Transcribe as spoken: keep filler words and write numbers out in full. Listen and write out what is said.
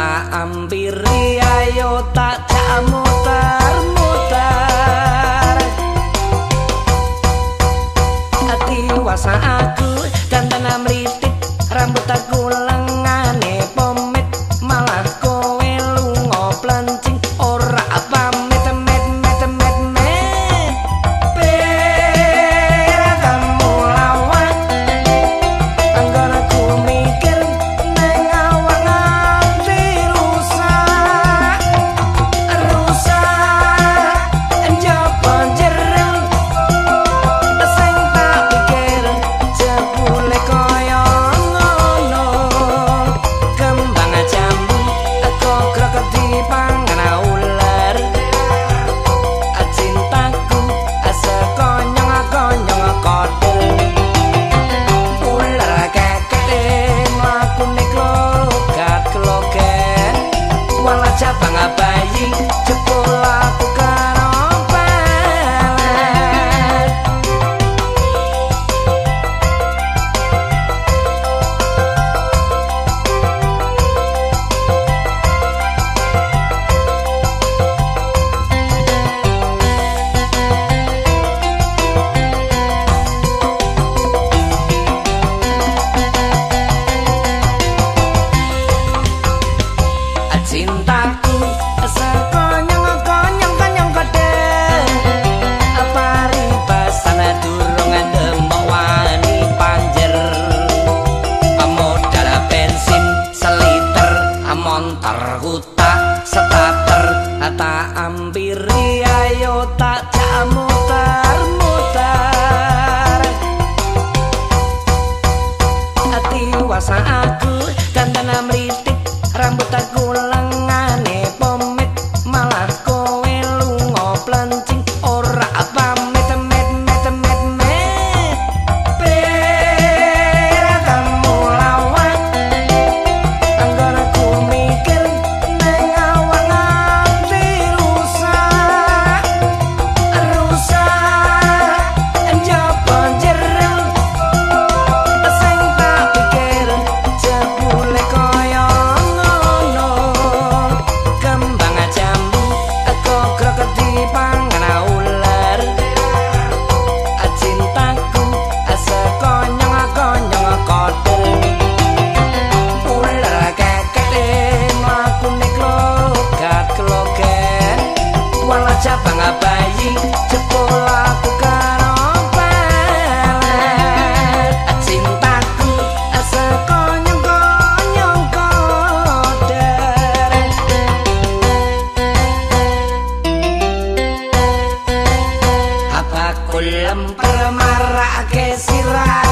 tak ampiri ayo tak jak muter-muter ati wasa aku dandan mritik rambut aku lengane pomit malah kowe lunga plencing ora pamit met met met met pera kamu lawan anggone ku mikir nang awak nganti rusak rusak njaba jero sing tak pikir jebule kaya ngono kembang jambu kok dipangan ular cintaku sekonyong-konyong kodel ular kekete mlakune klogat-kloget walah cabang bayi jebul aku karo pelet cintaku sekonyong-konyong konyong kodel paribasan durung ndemok wani panjer modal bensin seliter montor hutak starter tak ampiri ayo tak jak muter-muter ati wasa aku dandan mritik rambut aku lengane pomit malah kowe lunga plencing ora pamit met met met met pera kamu lawan anggone ku mikir nang awak nganti rusak rusak njaba jero sing tak pikir jebule kaya ngono kembang jambu kok dipangan ular cintaku sekonyong-konyong kodel ular kekete mlakune klogat-kloget walah cabang bayi jebul aku karo pelet cintaku sekonyong-konyong kodel apa kulem permarake sirah